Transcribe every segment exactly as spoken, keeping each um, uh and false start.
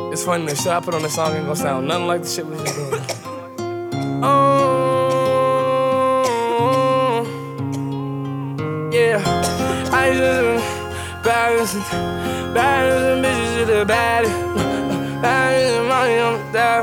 It's funny, the shit I put on this song ain't gonna sound nothing like the shit we was doing. Oh, yeah. I just baddest, baddest bitches to the baddest, baddest money on the dial.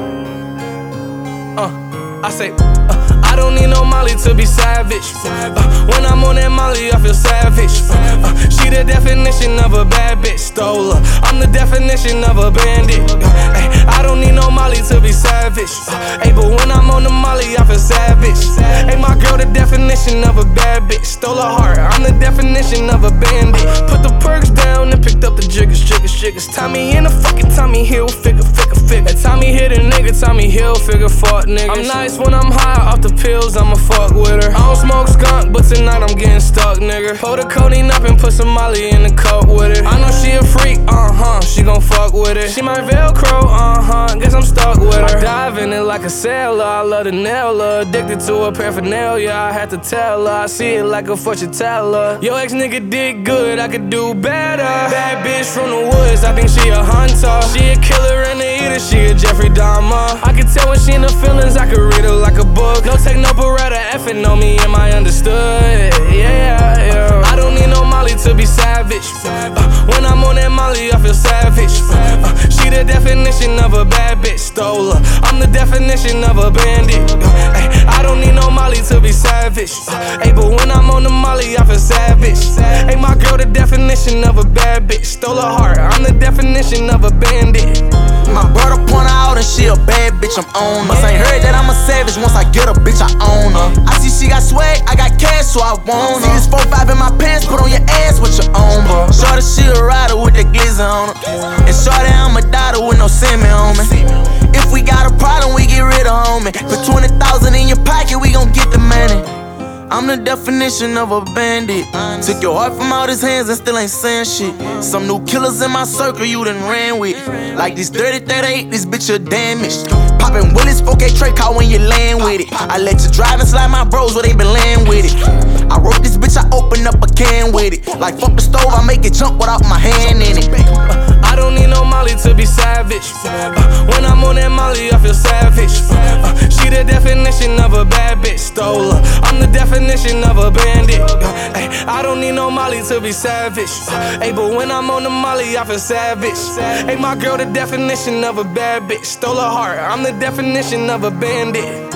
Uh, I say, uh, I don't need no Molly to be savage. Uh, when I'm on that Molly, I feel savage. Uh, she the definition of a bad bitch, stole her. I'm the definition of a bandit. Uh, ay, I don't need no Molly to be savage. Uh, ay, but when I'm on the Molly, I feel savage. Ay, my girl, the definition of a bad bitch, stole her heart. I'm the definition of a bandit. Put the perks down and picked up the jiggers, jiggers, jiggers. Tommy in the fucking Tommy Hilfiger, figure, figure. Tommy hit a nigga, Tommy Hilfiger, fuck niggas. I'm nice when I'm high off the pills, I'ma fuck with her. I don't smoke skunk, but tonight I'm getting stuck, nigga. Pull the codeine up and put some Molly in the cup with it. I know she a freak, uh-huh, she gon' fuck with it. She my Velcro, uh-huh, guess I'm stuck with her. I dive in it like a sailor, I love to nail her. Addicted to her paraphernalia, I had to tell her. I see it like a fortune teller. Yo ex nigga did good, I could do better. Bad bitch from the woods, I think she a hunter. She a killer and a eater, she a Jeffrey Dahmer. I can tell when she in the feelings, I could read her like a book. No take no beretta, effing on me, am I understood? Yeah, yeah. I don't need no Molly to be savage. Uh, when I'm on that Molly, I feel savage. Uh, she the definition of a bad bitch, stole her. I'm the definition of a bandit. Uh, ay, I don't need no Molly to be savage. Uh, ay, but when I'm on the Molly, I feel savage. Ay, my girl, the definition of a bad bitch, stole her heart. I'm the definition of a bandit. My brother point her out and she a bad bitch, I'm on her. Must ain't heard that I'm a savage, once I get a bitch, I own her. I see she got swag, I got cash, so I want her. See this four five in my pants, put on your ass with your own, bro. Shorty, she a rider with the glizzy on her. And shorty, I'm a daughter with no semen on me. If we got a problem, we get rid of homie. Put twenty thousand in your pocket, we gon' get the money. I'm the definition of a bandit. Took your heart from out his hands and still ain't saying shit. Some new killers in my circle you done ran with. Like this dirty thirty-eight, this bitch a damaged. Poppin' Willis, four K Trey call when you land with it. I let you drive and slide my bros where they been laying with it. I wrote this bitch, I open up a can with it. Like fuck the stove, I make it jump without my hand in it. I don't need no Molly to be savage. Uh, when I'm on that Molly, I feel savage. Uh, she the definition of a bad bitch, stole her. I'm the definition of a bandit. Uh, ay, I don't need no Molly to be savage. Uh, ay, but when I'm on the Molly, I feel savage. Ay, my girl, the definition of a bad bitch, stole her heart. I'm the definition of a bandit.